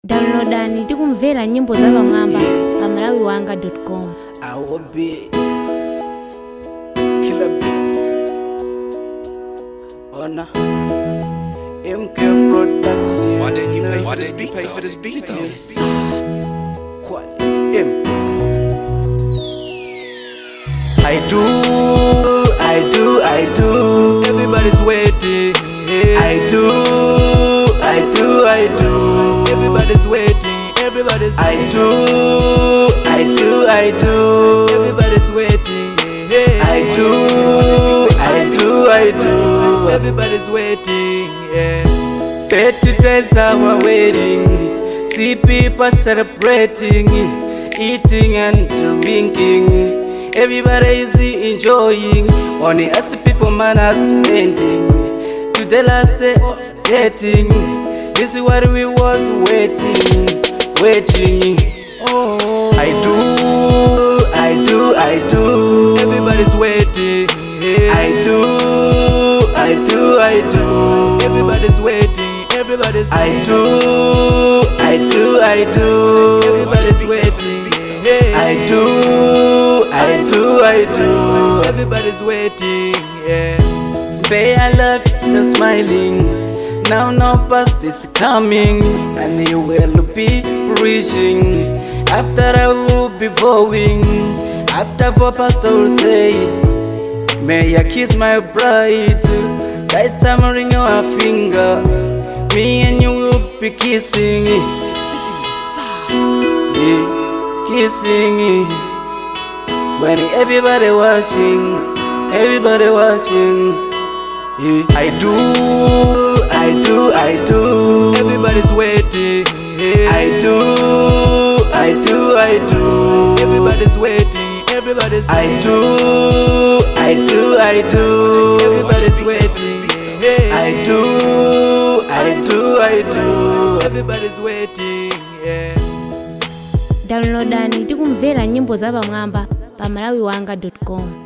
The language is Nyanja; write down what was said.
Downloadani tikumvera nyimbo za pamwamba pa malawiwanga.com. I will be Killer Beat Ona MK Production. Why didn't you pay for this beat? I do. Everybody's waiting. I do. Everybody's waiting. Everybody's I waiting. do. Everybody's waiting. I do. Everybody's waiting. Yeah. Better days are waiting. See people celebrating, eating and drinking. Everybody is enjoying. Only us people man are spending. To the last day of dating. This is what we was waiting. Oh, I do. Everybody's waiting. I do. Everybody's waiting. Everybody's I do. Everybody's waiting. I do. Everybody's waiting. Yeah. Babe, I love the smiling. Now no past is coming, and you will be preaching. After I will be vowing. After for pastor will say, may I kiss my bride. That time ring your finger. Me and you will be kissing. Yeah, kissing. When everybody watching. Yeah. I do. Everybody's waiting. I do. Everybody's waiting. Everybody's I do. Everybody's waiting. I do. Everybody's waiting. Yeah. Downloadani tikumvera nyimbo za pamwamba pa malawiwanga.com.